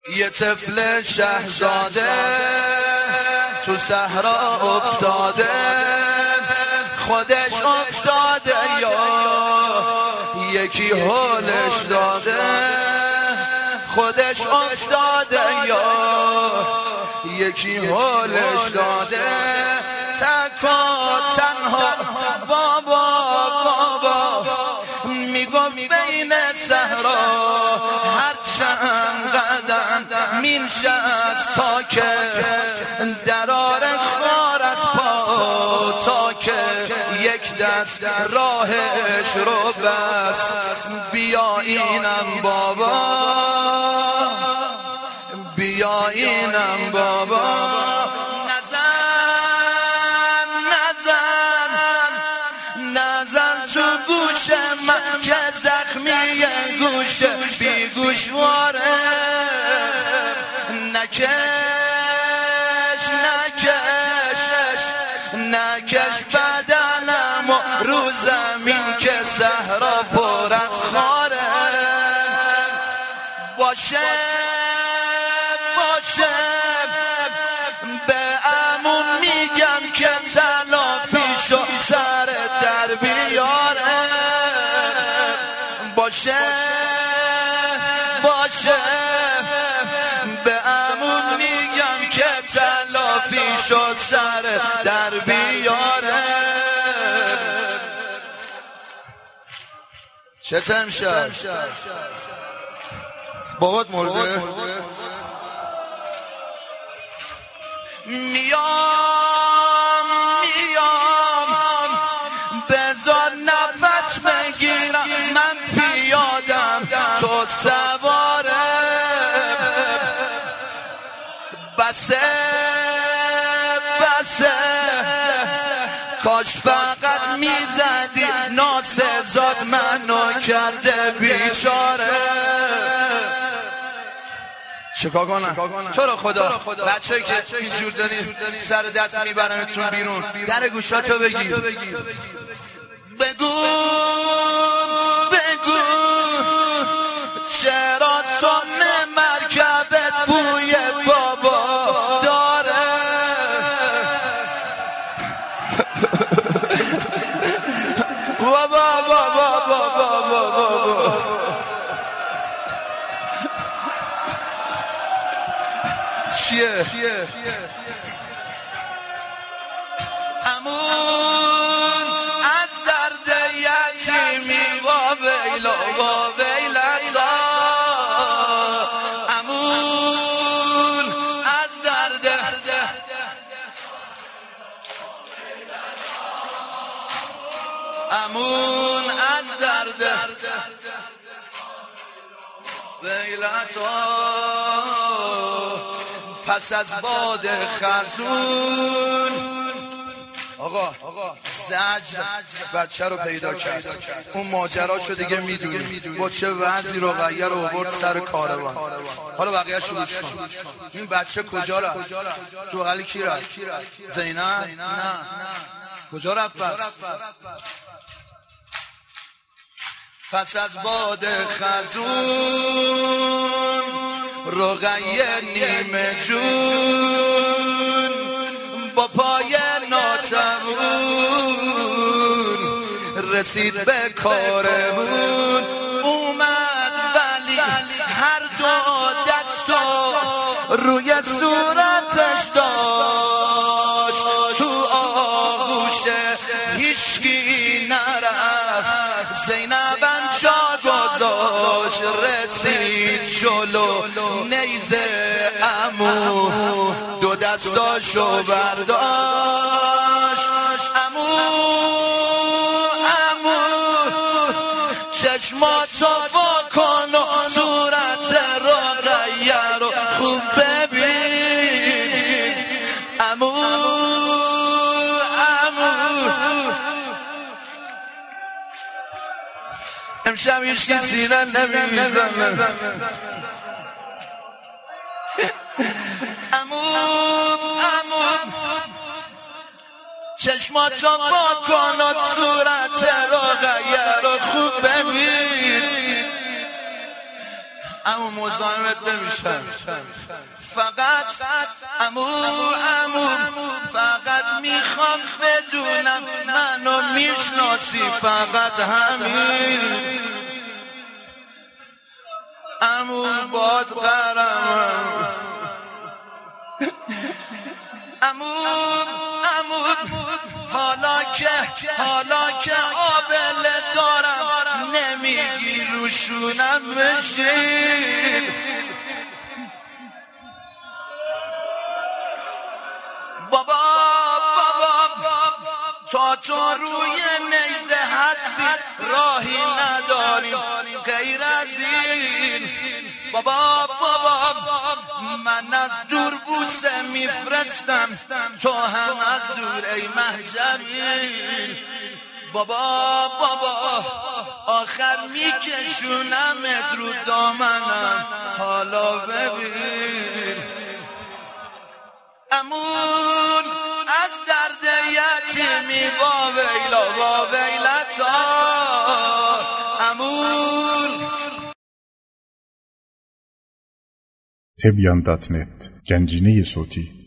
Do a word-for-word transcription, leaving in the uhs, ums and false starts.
یه طفل شهزاده تو صحرا افتاده، خودش افتاده یا یکی حالش داده، خودش افتاده یا یکی حالش داده. سکات تنها بابا بابا میگم بین صحرا هر چند قدم مینشه از تا که درارش خار از پا، تا که یک دست راهش رو بس. بیا اینم بابا، بیا اینم بابا. نزن نزن نزن تو گوش من که زخمی گوش بی گوشواره. نکش نکش نکش بدنم رو زمین که صحرا پر از خاره. باشه باشه به عموم میگم که تلافیشو سر در بیاره. باشه باشه به عموم میگم که تلافیشو سر در بیاره. چطم شد؟ بابات مرده؟ میام میام بذار نفس بگیرم، من پیادم تو سواره. بسه بسه کاش فقط میزدی، ناسزاد منو کرده بیچاره. چیکار کنم؟ تو رو خدا بچه‌ای که اینجور دارین سر دست میبرنتون بیرون، در گوشاتو بگیر. بگو بگو چرا سم مرکبت بوی بابا داره؟ بابا بابا بابا بابا چیه؟ همون از درد یتیمی و ویلا و ویلتا، همون از درد همون از درد ویلتا. پس از باد خزون آقا زجر بچه رو پیدا کرد. اون ماجرا شو دیگه میدونی با چه وضعی رو غیر رو آورد سر کاروان. حالا بقیه شو گوش کن. این بچه کجا رفت؟ تو حالی کی رفت؟ زینب؟ نه کجا رفت پس؟ پس از باد خزون رقیه نیمه جون با پای ناتوون رسید به کاروان. اومد ولی هر دو دستا روی صورتش داشت، تو آغوش هیچکی نرفت. زینبم جا گذاشت، رسید جلو نیزه عمو، دو دستاشو برداشت. عمو عمو چشماتو واکن و صورت رقیه رو خوب ببین. عمو عمو امشب هیچکی سینه نمیزنه. عمو عمو چشماتو واکن و صورت رقیه رو خوب ببین. اما مزاحمت نمیشم، فقط امو امو فقط میخوام بدونم منو میشناسی، فقط همین امو باد قرمم. امو امو حالا که حالا که آبله دارم نمیگی روشونم بشین، بابا بابا تا تو روی نیزه هستی راهی نداریم غیر از این. بابا بابا من از دور بوسه میفرستم، تو هم از دور ای محجبین. بابا بابا آخر میکشونمت رو دامنم، حالا ببین امون از درد یتیمی با ویلا با ویلتا امون. تبیان دات نت گنجینه صوتی